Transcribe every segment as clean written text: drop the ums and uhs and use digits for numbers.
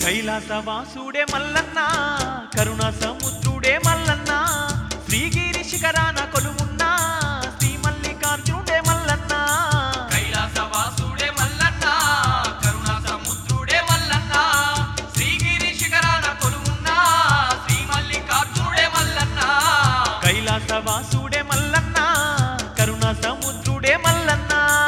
కైలాసవాసుడే మల్లన్న కరుణ సముద్రుడే మల్లన్న శ్రీగిరి శిఖరాన కొలువున్నా శ్రీ మల్లికార్జునుడే మల్లన్న కైలాసవాసుడే మల్లన్న కరుణ సముద్రుడే మల్లన్న శ్రీగిరి శిఖరాన కొలువున్నా శ్రీ మల్లికార్జునుడే మల్లన్న కైలాసవాసుడే మల్లన్న కరుణ సముద్రుడే మల్లన్న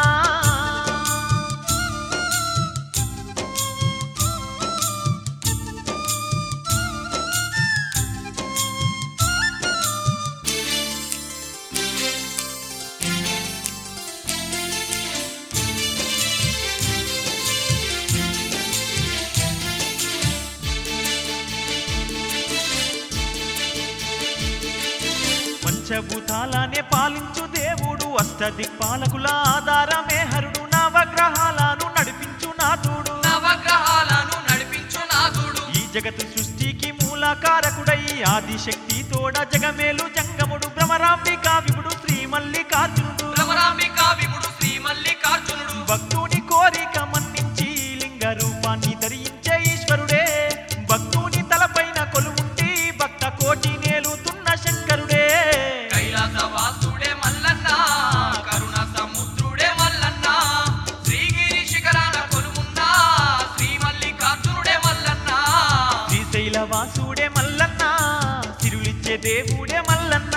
పంచభూతాలనే పాలించు దేవుడు అష్టదిక్పాలకుల ఆధారమే హరుడు నవగ్రహాలను నడిపించు నాథుడు నవగ్రహాలను నడిపించు నాథుడు ఈ జగతు సృష్టికి మూలకారకుడై ఆదిశక్తి తోడ జగమేలు జంగముడు భ్రమరాంబిక విభుడు శ్రీ మల్లికార్జునుడు భ్రమరాంబిక విభుడు శ్రీ మల్లికార్జునుడు భక్తుని కోరిక మన్నించి లింగ రూపాన్ని ధరించే ఈశ్వరుడే భక్తుని తలపైన కొలువుండి భక్త కోటి నేలుతున్న శంకరుడే కైలాసవాసుడే మల్లన్న కరుణ సముద్రుడే మల్లన్న శ్రీగిరి శిఖరాన కొలువున్నా శ్రీ మల్లికార్జునుడే మల్లన్న శ్రీశైలవాసుడే మల్లన్న తిరులిచ్చే దేవుడే మల్లన్న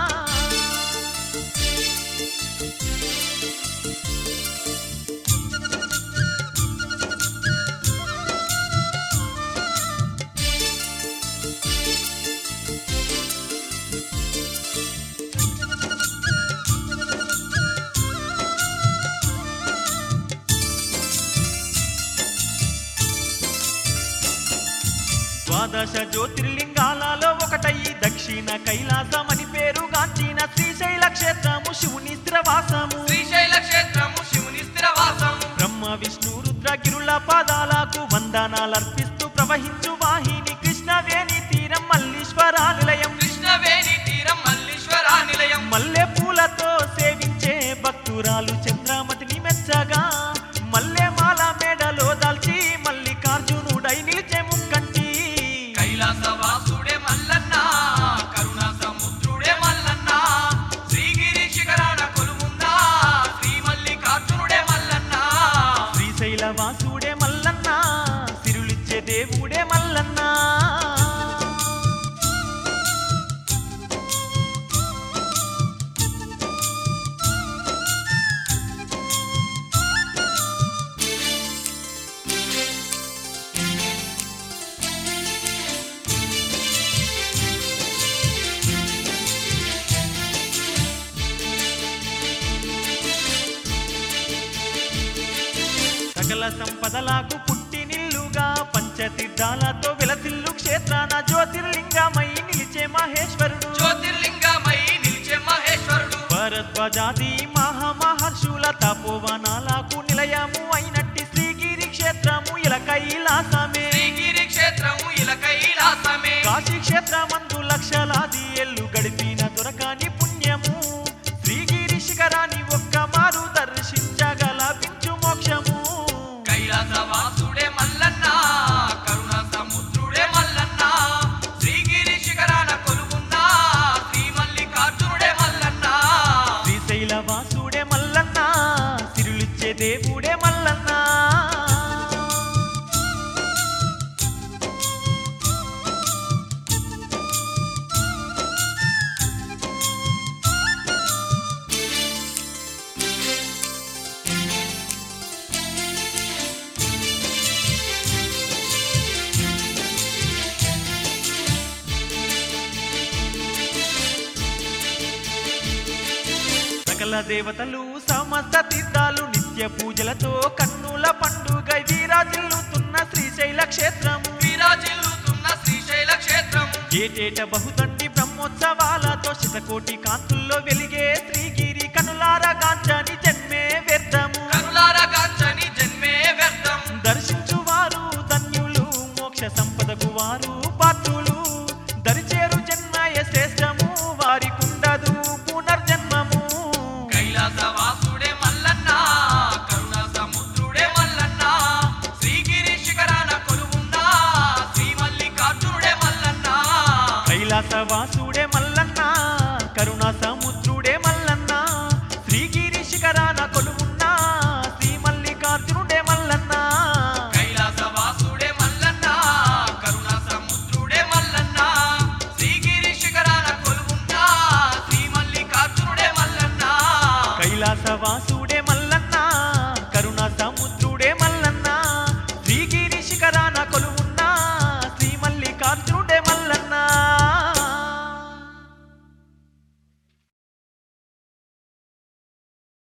ద్వాదశ జ్యోతిర్లింగాలలో ఒకటయి దక్షిణ కైలాసమని పేరుగాంచిన శ్రీశైల క్షేత్రము శివుని స్థిరవాసము శ్రీశైల క్షేత్రము శివుని స్థిరవాసము బ్రహ్మ విష్ణు రుద్ర గిరుల పాదాలకు వందనాలర్పిస్తూ ప్రవహించు వాహిని కృష్ణవేణి తీరం మల్లీశ్వర నిలయం కృష్ణవేణి తీరం మల్లీశ్వర నిలయం మల్లె పూలతో సేవించే భక్తురాలు చంద్రమతిని మెచ్చగా మల్లెమాల మేడలో దాల్చి మల్లికార్జునుడై నిలిచే ముక్కంటి కైలాసవాసుడే మల్లన్న కరుణ సముద్రుడే మల్లన్న శ్రీగిరి శిఖరాన కొలువున్నా శ్రీ మల్లికార్జునుడే మల్లన్న శ్రీశైలవాసుడే మల్లన్న సిరులిచ్చే దేవుడే మల్లన్న సకల సంపదలకు పుట్టినిల్లుగా పంచతీర్థాలతో వెలసిల్లు క్షేత్రాన జ్యోతిర్లింగమై నిలిచే మహేశ్వరుడు జ్యోతిర్లింగమై నిలిచే మహేశ్వరుడు భరద్వాజాది మహామహర్షుల తపోవనాలకు నిలయము అయినట్టి శ్రీగిరి క్షేత్రము ఇలా కైలాసమే శ్రీగిరి క్షేత్రము ఇలా కైలాసమే కాశీ క్షేత్రమందు లక్షలాది ఏళ్ళు గడిపిన దొరకాని పుణ్యము శ్రీగిరి శిఖరాన్ని ఒక్క మారు దర్శించగల లభించు మోక్షము కైలాసవాసుడే మల్లన్న కరుణ సముద్రుడే మల్లన్న శ్రీగిరి శిఖరాన కొలువున్నా శ్రీ మల్లికార్జునుడే మల్లన్న శ్రీశైలవాసుడే మల్లన్న సిరులిచ్చే దేవుడే మల్లన్న సకల దేవతలు సమస్త తీర్థాలు నిత్య పూజలతో కన్నుల పండుగ వీరాజిల్లుతున్న శ్రీశైల క్షేత్రము విరాజిల్లుతున్న శ్రీశైల క్షేత్రము ఏటేట బహుదండి బ్రహ్మోత్సవాలతో శతకోటి కాంతుల్లో వెలిగే శ్రీగిరి కనులార గాంచని జన్మే వ్యర్థము కరులార గాంచని జన్మే వ్యర్థం దర్శించువారు ధన్యులు మోక్ష సంపదకు వారు పాత్రులు దరిచేరు జన్మయ శ్రేష్టము వారికుండదు పునర్జన్మము కైలాసవాసుడే మల్లన్న కరుణ సముద్రుడే మల్లన్న శ్రీగిరి శిఖరాన కొలువున్నా వాసుడే మల్లన్న కరుణా సముద్రుడే మల్లన్న శ్రీగిరి శిఖరాన కొలువున్న శ్రీ మల్లికార్జునుడే మల్లన్న కైలాసవాసుడే మల్లన్న కరుణ సముద్రుడే మల్లన్న శ్రీగిరి శిఖరాన కొలువున్న శ్రీ మల్లికార్జునుడే మల్లన్న కైలాసవాసు